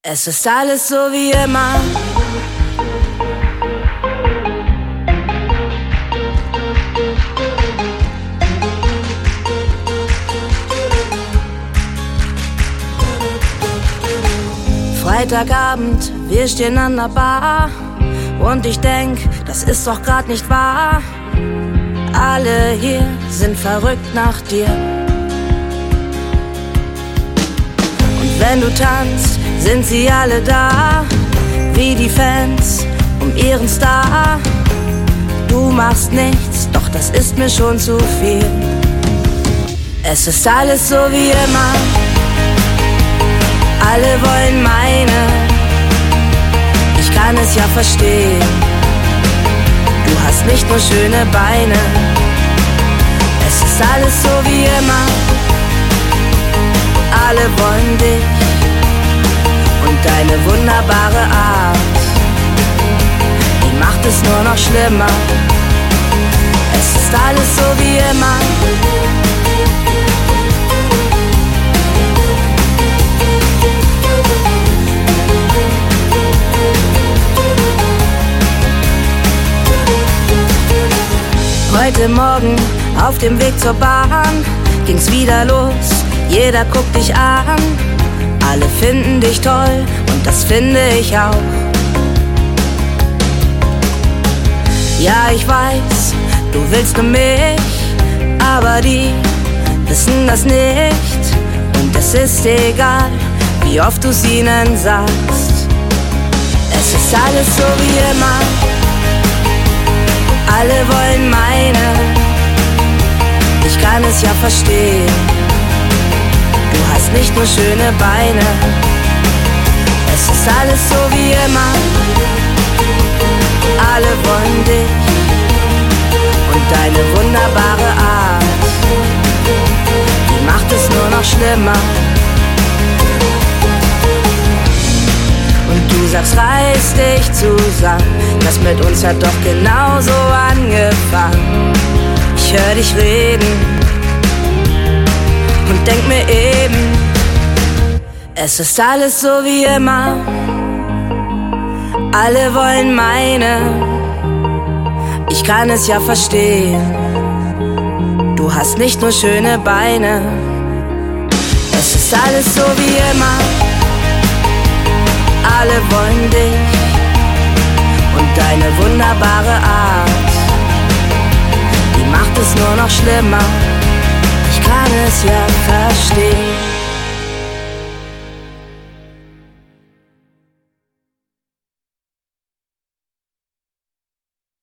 Es ist alles so wie immer. Freitagabend, wir stehen an der Bar und ich denk, das ist doch grad nicht wahr. Alle hier sind verrückt nach dir. Und wenn du tanzt, sind sie alle da, wie die Fans um ihren Star. Du machst nichts, doch das ist mir schon zu viel. Es ist alles so wie immer. Alle wollen meine, ich kann es ja verstehen. Du hast nicht nur schöne Beine. Es ist alles so wie immer. Alle wollen dich und deine wunderbare Art, die macht es nur noch schlimmer. Es ist alles so wie immer. Heute Morgen auf dem Weg zur Bahn ging's wieder los, jeder guckt dich an. Alle finden dich toll und das finde ich auch. Ja, ich weiß, du willst nur mich, aber die wissen das nicht. Und es ist egal, wie oft du's ihnen sagst. Es ist alles so wie immer. Alle wollen meine, ich kann es ja verstehen. Du hast nicht nur schöne Beine. Es ist alles so wie immer. Alle wollen dich und deine wunderbare Art, die macht es nur noch schlimmer. Und du sagst, reiß dich zusammen, das mit uns hat doch genauso angefangen. Ich hör dich reden und denk mir eben, es ist alles so wie immer. Alle wollen meine, ich kann es ja verstehen. Du hast nicht nur schöne Beine. Es ist alles so wie immer. Alle wollen dich und deine wunderbare Art, die macht es nur noch schlimmer. Ich kann es ja verstehen.